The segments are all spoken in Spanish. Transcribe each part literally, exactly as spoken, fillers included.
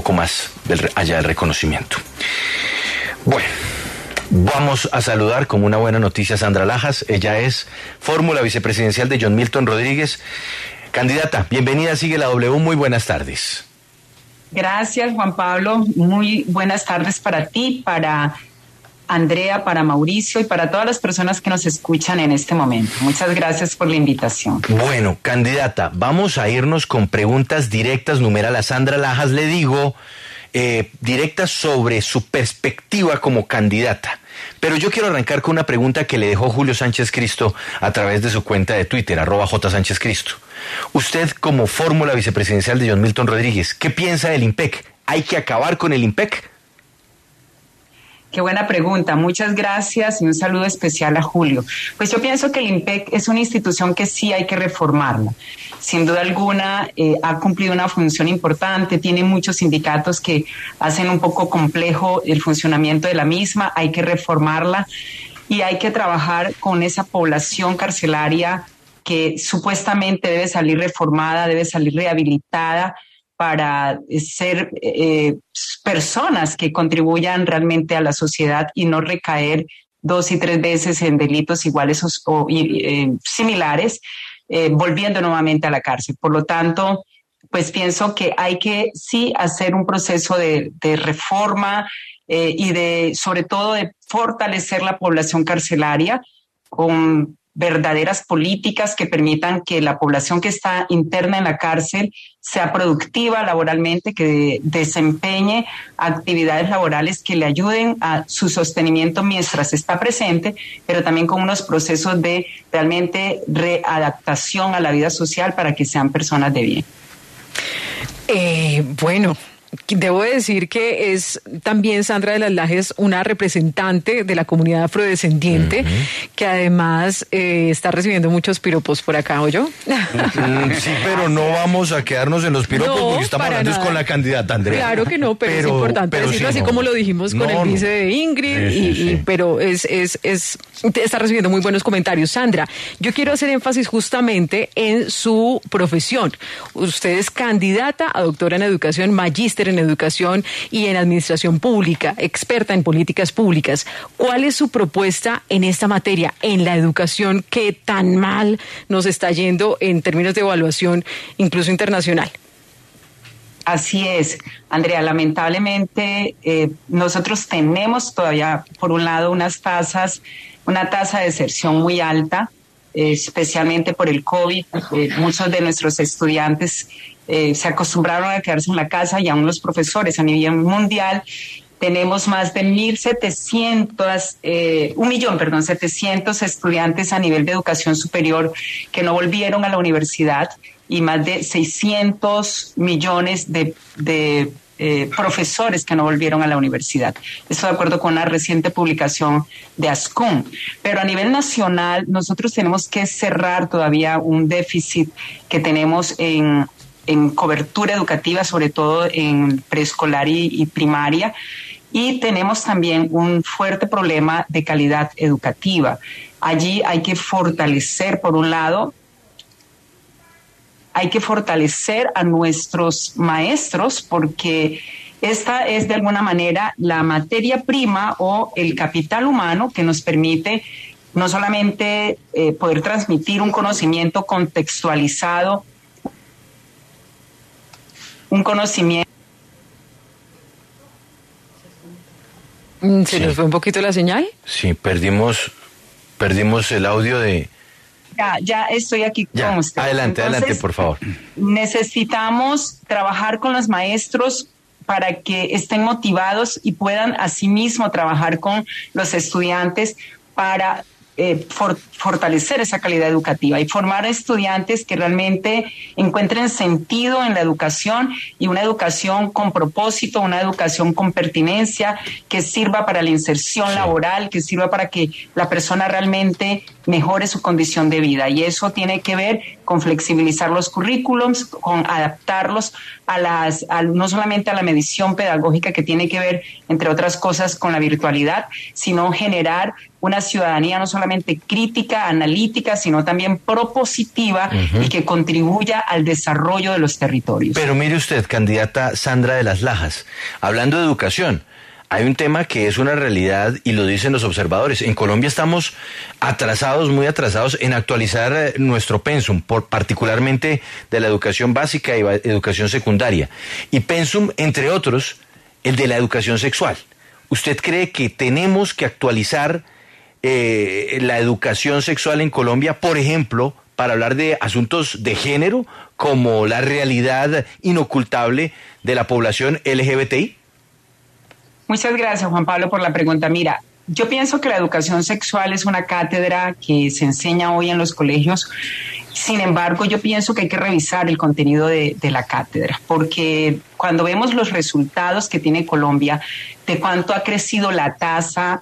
poco más del, allá del reconocimiento. Bueno, vamos a saludar como una buena noticia a Sandra Lajas. Ella es fórmula vicepresidencial de John Milton Rodríguez. Candidata, bienvenida, sigue la W, muy buenas tardes. Gracias, Juan Pablo, muy buenas tardes para ti, para Andrea, para Mauricio y para todas las personas que nos escuchan en este momento. Muchas gracias por la invitación. Bueno, candidata, vamos a irnos con preguntas directas, numeral a Sandra Lajas, le digo, eh, directas sobre su perspectiva como candidata. Pero yo quiero arrancar con una pregunta que le dejó Julio Sánchez Cristo a través de su cuenta de Twitter, arroba J Sánchez Cristo. Usted, como fórmula vicepresidencial de John Milton Rodríguez, ¿qué piensa del IMPEC? ¿Hay que acabar con el IMPEC? Qué buena pregunta, muchas gracias y un saludo especial a Julio. Pues yo pienso que el IMPEC es una institución que sí hay que reformarla. Sin duda alguna eh, ha cumplido una función importante, tiene muchos sindicatos que hacen un poco complejo el funcionamiento de la misma, hay que reformarla y hay que trabajar con esa población carcelaria que supuestamente debe salir reformada, debe salir rehabilitada, para ser eh, personas que contribuyan realmente a la sociedad y no recaer dos y tres veces en delitos iguales o, o eh, similares, eh, volviendo nuevamente a la cárcel. Por lo tanto, pues pienso que hay que sí hacer un proceso de, de reforma eh, y de, sobre todo, de fortalecer la población carcelaria con verdaderas políticas que permitan que la población que está interna en la cárcel sea productiva laboralmente, que desempeñe actividades laborales que le ayuden a su sostenimiento mientras está presente, pero también con unos procesos de realmente readaptación a la vida social para que sean personas de bien. Eh, bueno... Debo decir que es también Sandra de las Lajes una representante de la comunidad afrodescendiente, uh-huh. que además eh, está recibiendo muchos piropos por acá, ¿o yo? Sí, pero no vamos a quedarnos en los piropos no, porque estamos hablando con la candidata Andrea. Claro que no, pero, pero es importante pero decirlo sí, así no. como lo dijimos con no, el vice de Ingrid, sí, y, sí, sí. Y, pero es, es, es, está recibiendo muy buenos comentarios. Sandra, yo quiero hacer énfasis justamente en su profesión. Usted es candidata a doctora en educación, magíster en educación y en administración pública, experta en políticas públicas. ¿Cuál es su propuesta en esta materia, en la educación que tan mal nos está yendo en términos de evaluación, incluso internacional? Así es, Andrea, lamentablemente eh, nosotros tenemos todavía, por un lado, unas tasas, una tasa de deserción muy alta, eh, especialmente por el COVID. Eh, muchos de nuestros estudiantes Eh, se acostumbraron a quedarse en la casa y aún los profesores a nivel mundial. Tenemos más de mil setecientos, eh, un millón, perdón, setecientos estudiantes a nivel de educación superior que no volvieron a la universidad y más de seiscientos millones de, de eh, profesores que no volvieron a la universidad. Esto de acuerdo con una reciente publicación de ASCUM. Pero a nivel nacional nosotros tenemos que cerrar todavía un déficit que tenemos en en cobertura educativa, sobre todo en preescolar y, y primaria, y tenemos también un fuerte problema de calidad educativa. Allí hay que fortalecer, por un lado, hay que fortalecer a nuestros maestros, porque esta es de alguna manera la materia prima o el capital humano que nos permite no solamente eh, poder transmitir un conocimiento contextualizado, un conocimiento. ¿Se sí. nos fue un poquito la señal? Sí, perdimos, perdimos el audio de... Ya, ya estoy aquí ya, con usted. Adelante, Entonces, adelante, por favor. Necesitamos trabajar con los maestros para que estén motivados y puedan asimismo trabajar con los estudiantes para Eh, for, fortalecer esa calidad educativa y formar a estudiantes que realmente encuentren sentido en la educación y una educación con propósito, una educación con pertinencia, que sirva para la inserción sí. laboral, que sirva para que la persona realmente mejore su condición de vida. Y eso tiene que ver con flexibilizar los currículums, con adaptarlos a las, a, no solamente a la medición pedagógica que tiene que ver, entre otras cosas, con la virtualidad, sino generar una ciudadanía no solamente crítica, analítica, sino también propositiva, uh-huh, y que contribuya al desarrollo de los territorios. Pero mire usted, candidata Sandra de las Lajas, hablando de educación, hay un tema que es una realidad y lo dicen los observadores. En Colombia estamos atrasados, muy atrasados en actualizar nuestro pensum, por, particularmente de la educación básica y educación secundaria. Y pensum, entre otros, el de la educación sexual. ¿Usted cree que tenemos que actualizar eh, la educación sexual en Colombia, por ejemplo, para hablar de asuntos de género, como la realidad inocultable de la población L G B T I? Muchas gracias, Juan Pablo, por la pregunta. Mira, yo pienso que la educación sexual es una cátedra que se enseña hoy en los colegios. Sin embargo, yo pienso que hay que revisar el contenido de, de la cátedra, porque cuando vemos los resultados que tiene Colombia, de cuánto ha crecido la tasa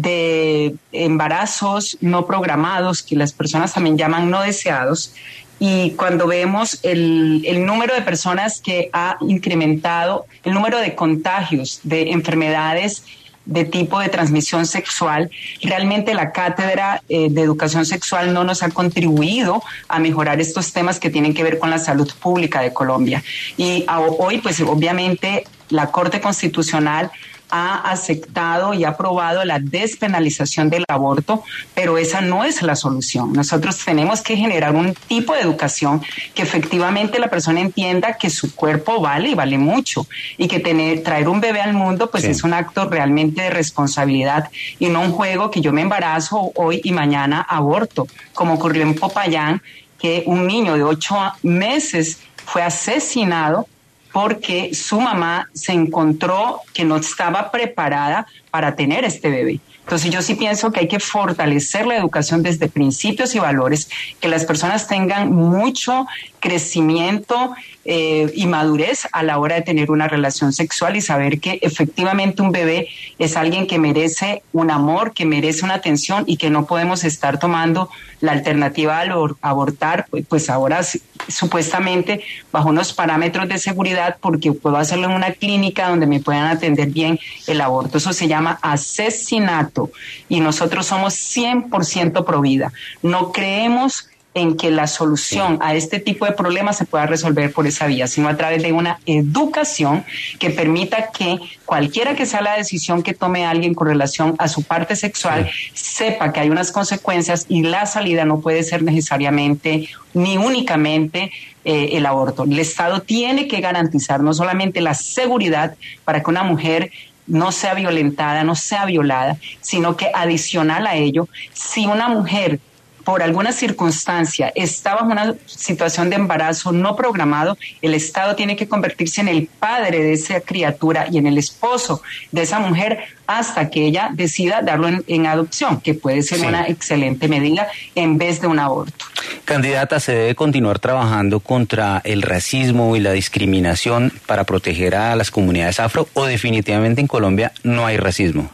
de embarazos no programados, que las personas también llaman no deseados, y cuando vemos el, el número de personas que ha incrementado, el número de contagios de enfermedades de tipo de transmisión sexual, realmente la cátedra eh, de educación sexual no nos ha contribuido a mejorar estos temas que tienen que ver con la salud pública de Colombia. Y a, hoy, pues obviamente, la Corte Constitucional ha aceptado y ha aprobado la despenalización del aborto, pero esa no es la solución. Nosotros tenemos que generar un tipo de educación que efectivamente la persona entienda que su cuerpo vale y vale mucho, y que tener, traer un bebé al mundo pues sí, es un acto realmente de responsabilidad y no un juego que yo me embarazo hoy y mañana aborto, como ocurrió en Popayán, que un niño de ocho meses fue asesinado porque su mamá se encontró que no estaba preparada para tener este bebé. Entonces yo sí pienso que hay que fortalecer la educación desde principios y valores, que las personas tengan mucho crecimiento eh, y madurez a la hora de tener una relación sexual y saber que efectivamente un bebé es alguien que merece un amor, que merece una atención y que no podemos estar tomando la alternativa al abortar, pues, pues ahora supuestamente bajo unos parámetros de seguridad, porque puedo hacerlo en una clínica donde me puedan atender bien el aborto. Eso se llama asesinato y nosotros somos cien por ciento pro vida. No creemos en que la solución a este tipo de problemas se pueda resolver por esa vía, sino a través de una educación que permita que cualquiera que sea la decisión que tome alguien con relación a su parte sexual, sí, sepa que hay unas consecuencias y la salida no puede ser necesariamente ni únicamente eh, el aborto. El Estado tiene que garantizar no solamente la seguridad para que una mujer no sea violentada, no sea violada, sino que adicional a ello, si una mujer por alguna circunstancia está bajo una situación de embarazo no programado, el Estado tiene que convertirse en el padre de esa criatura y en el esposo de esa mujer hasta que ella decida darlo en, en adopción, que puede ser, sí, una excelente medida en vez de un aborto. Candidata, ¿se debe continuar trabajando contra el racismo y la discriminación para proteger a las comunidades afro, o definitivamente en Colombia no hay racismo?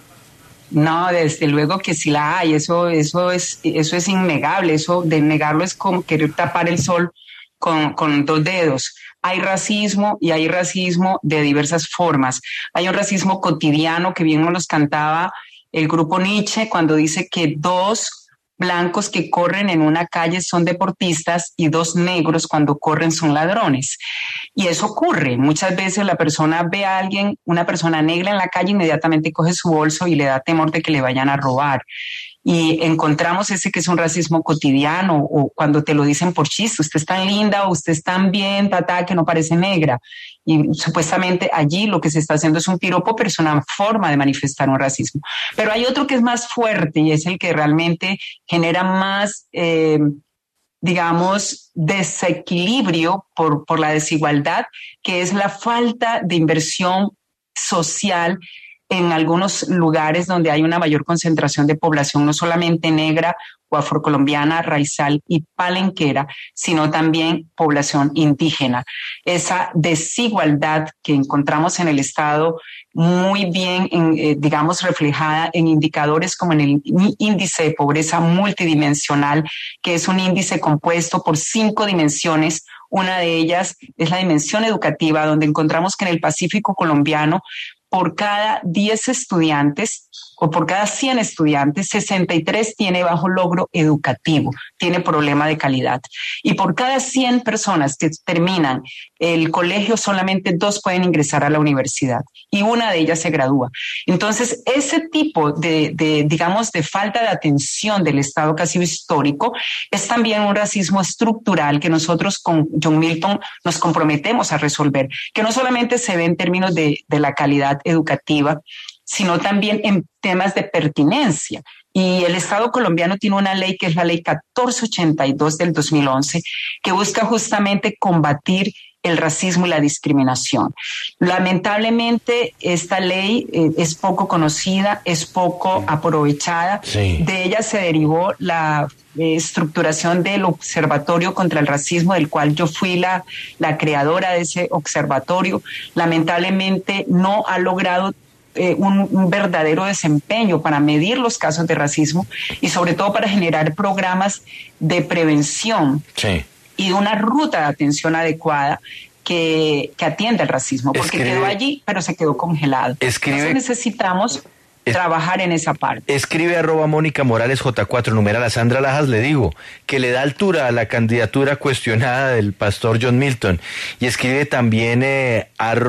No, desde luego que sí la hay, eso, eso es, eso es innegable, eso de negarlo es como querer tapar el sol con, con dos dedos. Hay racismo y hay racismo de diversas formas. Hay un racismo cotidiano que bien nos los cantaba el grupo Nietzsche cuando dice que dos blancos que corren en una calle son deportistas y dos negros cuando corren son ladrones. Y eso ocurre. Muchas veces la persona ve a alguien, una persona negra en la calle, inmediatamente coge su bolso y le da temor de que le vayan a robar. Y encontramos ese que es un racismo cotidiano, o cuando te lo dicen por chiste, usted es tan linda o usted es tan bien, tata, que no parece negra. Y supuestamente allí lo que se está haciendo es un piropo, pero es una forma de manifestar un racismo. Pero hay otro que es más fuerte y es el que realmente genera más, eh, digamos, desequilibrio por, por la desigualdad, que es la falta de inversión social en algunos lugares donde hay una mayor concentración de población, no solamente negra o afrocolombiana, raizal y palenquera, sino también población indígena. Esa desigualdad que encontramos en el Estado muy bien, en, eh, digamos, reflejada en indicadores como en el índice de pobreza multidimensional, que es un índice compuesto por cinco dimensiones. Una de ellas es la dimensión educativa, donde encontramos que en el Pacífico colombiano, por cada diez estudiantes o por cada cien estudiantes, sesenta y tres tiene bajo logro educativo, tiene problema de calidad. Y por cada cien personas que terminan el colegio, solamente dos pueden ingresar a la universidad y una de ellas se gradúa. Entonces, ese tipo de, de digamos, de falta de atención del Estado casi histórico es también un racismo estructural que nosotros con John Milton nos comprometemos a resolver, que no solamente se ve en términos de, de la calidad educativa, sino también en temas de pertinencia. Y el Estado colombiano tiene una ley que es la ley catorce ochenta y dos del dos mil once, que busca justamente combatir el racismo y la discriminación. Lamentablemente, esta ley eh, es poco conocida, es poco aprovechada. Sí. De ella se derivó la eh, estructuración del Observatorio contra el Racismo, del cual yo fui la, la creadora de ese observatorio. Lamentablemente, no ha logrado Eh, un, un verdadero desempeño para medir los casos de racismo y sobre todo para generar programas de prevención sí. y una ruta de atención adecuada que, que atienda el racismo, porque escribe, quedó allí, pero se quedó congelado. Escribe, Entonces necesitamos es, trabajar en esa parte. Escribe arroba Mónica Morales J cuatro, numeral a Sandra Lajas, le digo, que le da altura a la candidatura cuestionada del pastor John Milton. Y escribe también eh,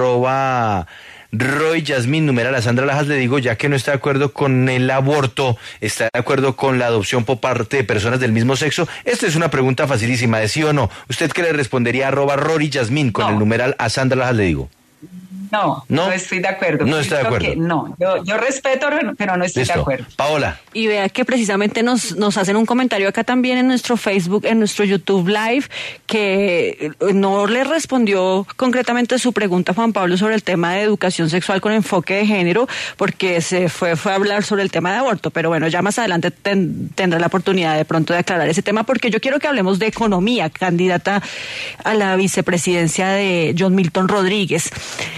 arroba Roy Yasmín, numeral a Sandra Lajas, le digo, ya que no está de acuerdo con el aborto, está de acuerdo con la adopción por parte de personas del mismo sexo. Esta es una pregunta facilísima, de sí o no. ¿Usted qué le respondería a arroba Rory Yasmín con no. el numeral a Sandra Lajas, le digo? No, no, no estoy de acuerdo. No está de acuerdo. Que, no, yo, yo respeto, pero no estoy Listo. de acuerdo. Paola. Y vea que precisamente nos, nos hacen un comentario acá también en nuestro Facebook, en nuestro YouTube Live, que no le respondió concretamente su pregunta a Juan Pablo sobre el tema de educación sexual con enfoque de género, porque se fue, fue a hablar sobre el tema de aborto. Pero bueno, ya más adelante ten, tendrá la oportunidad de pronto de aclarar ese tema, porque yo quiero que hablemos de economía, candidata a la vicepresidencia de John Milton Rodríguez.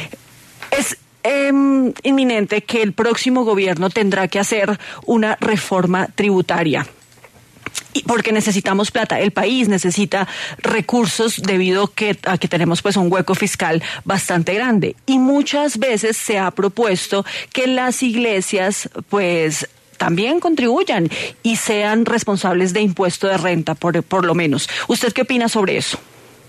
Es eh, inminente que el próximo gobierno tendrá que hacer una reforma tributaria. Y porque necesitamos plata, el país necesita recursos debido que, a que tenemos pues un hueco fiscal bastante grande. Y muchas veces se ha propuesto que las iglesias pues también contribuyan y sean responsables de impuesto de renta, por, por lo menos. ¿Usted qué opina sobre eso?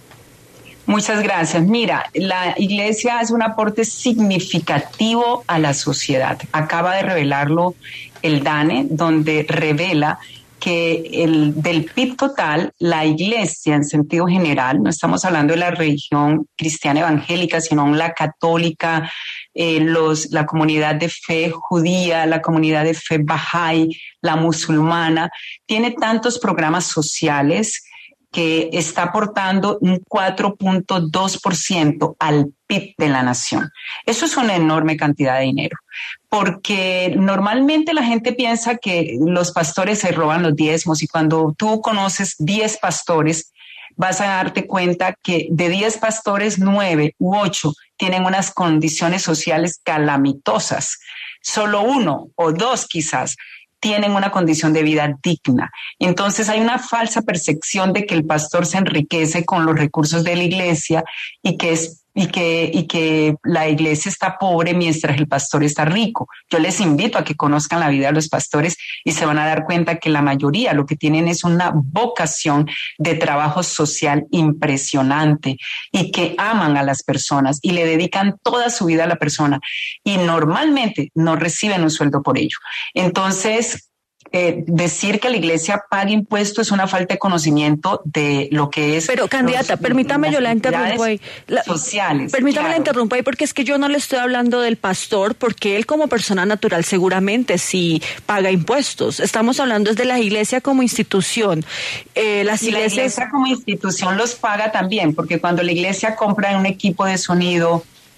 Muchas gracias. Mira, la iglesia hace un aporte significativo a la sociedad. Acaba de revelarlo el DANE, donde revela que el, del P I B total, la iglesia en sentido general, no estamos hablando de la religión cristiana evangélica, sino la católica, eh, los, la comunidad de fe judía, la comunidad de fe bahá'í, la musulmana, tiene tantos programas sociales que está aportando un cuatro punto dos por ciento al P I B de la nación. Eso es una enorme cantidad de dinero, porque normalmente la gente piensa que los pastores se roban los diezmos, y cuando tú conoces diez pastores, vas a darte cuenta que de diez pastores, nueve u ocho tienen unas condiciones sociales calamitosas. Solo uno o dos quizás tienen una condición de vida digna. Entonces hay una falsa percepción de que el pastor se enriquece con los recursos de la iglesia y que es y que, y que la iglesia está pobre mientras el pastor está rico. Yo les invito a que conozcan la vida de los pastores y se van a dar cuenta que la mayoría lo que tienen es una vocación de trabajo social impresionante y que aman a las personas y le dedican toda su vida a la persona y normalmente no reciben un sueldo por ello. Entonces, Eh, decir que la iglesia pague impuestos es una falta de conocimiento de lo que es. Pero candidata, los, permítame yo la interrumpo ahí. La, sociales. Permítame claro. la interrumpo ahí porque es que yo no le estoy hablando del pastor, porque él como persona natural seguramente sí paga impuestos. Estamos hablando es de la iglesia como institución. Eh, las y iglesias... La iglesia como institución los paga también, porque cuando la iglesia compra un equipo de sonido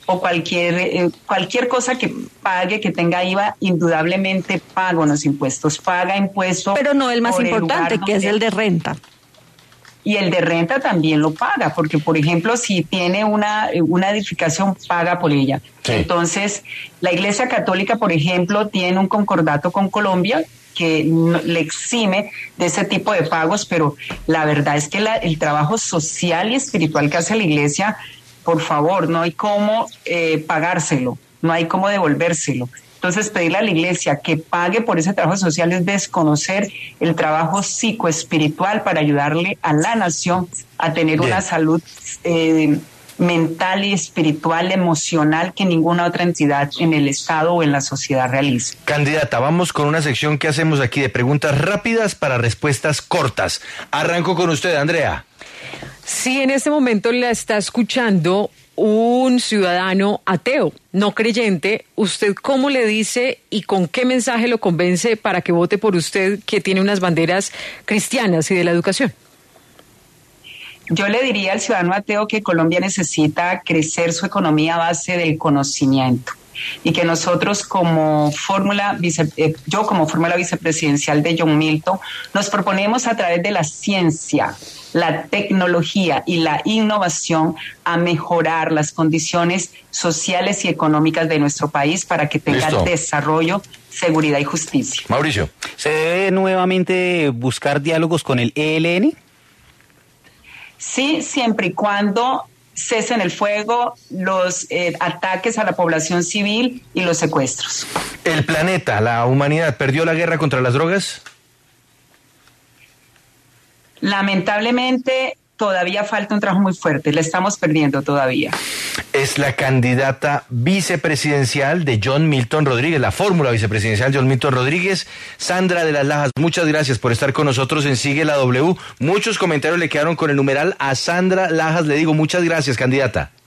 o cualquier, eh, cualquier cosa que pague, que tenga I V A, indudablemente paga unos impuestos, paga impuestos. Pero no el más importante, que es el de renta. Y el de renta también lo paga, porque, por ejemplo, si tiene una, una edificación, paga por ella. Sí. Entonces, la Iglesia Católica, por ejemplo, tiene un concordato con Colombia que no, le exime de ese tipo de pagos, pero la verdad es que la, el trabajo social y espiritual que hace la Iglesia, por favor, no hay cómo eh, pagárselo, no hay cómo devolvérselo. Entonces, pedirle a la Iglesia que pague por ese trabajo social es desconocer el trabajo psicoespiritual para ayudarle a la nación a tener Bien. una salud eh, mental y espiritual, emocional, que ninguna otra entidad en el Estado o en la sociedad realiza. Candidata, vamos con una sección que hacemos aquí de preguntas rápidas para respuestas cortas. Arranco con usted, Andrea. Sí, en este momento la está escuchando un ciudadano ateo, no creyente. ¿Usted cómo le dice y con qué mensaje lo convence para que vote por usted, que tiene unas banderas cristianas y de la educación? Yo le diría al ciudadano ateo que Colombia necesita crecer su economía a base del conocimiento y que nosotros como fórmula, vice, eh, yo como fórmula vicepresidencial de John Milton, nos proponemos a través de la ciencia, la tecnología y la innovación a mejorar las condiciones sociales y económicas de nuestro país para que tenga Listo. desarrollo, seguridad y justicia. Mauricio. ¿Se debe nuevamente buscar diálogos con el E L N? Sí, siempre y cuando cesen el fuego, los eh, ataques a la población civil y los secuestros. ¿El planeta, la humanidad, perdió la guerra contra las drogas? Lamentablemente, todavía falta un trabajo muy fuerte, la estamos perdiendo todavía. Es la candidata vicepresidencial de John Milton Rodríguez, la fórmula vicepresidencial John Milton Rodríguez, Sandra de las Lajas. Muchas gracias por estar con nosotros en Sigue la W. Muchos comentarios le quedaron con el numeral a Sandra Lajas. Le digo muchas gracias, candidata.